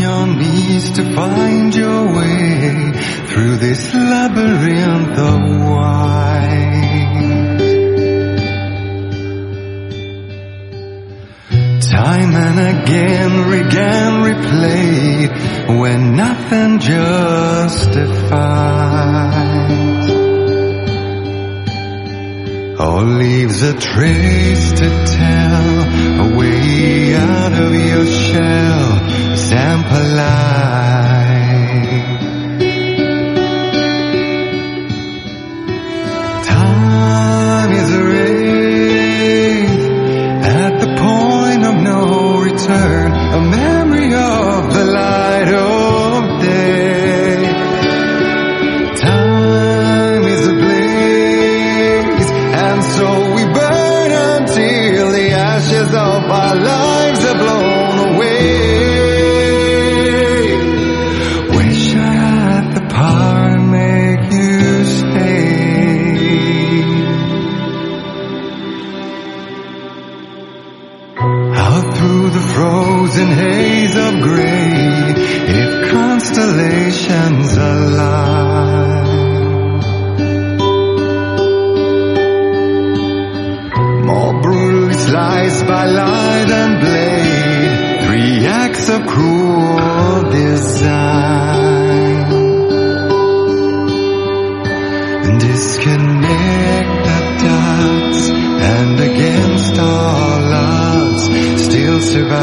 your knees to find your way through this labyrinth of wine. Time and again, replayed when nothing justifies or leaves a trace to tell, a way out of your shell, sample life. Time is a race at the point of no return, a memory of the light of day. Time is a blaze, and so we burn until the ashes of our lives are blown away. Wish I had the power to make you stay. Out through the frozen haze of gray, if constellations align, more brutally sliced by light and blade, 3 acts of cruel design. Disconnect the dots, and against all odds, still survive.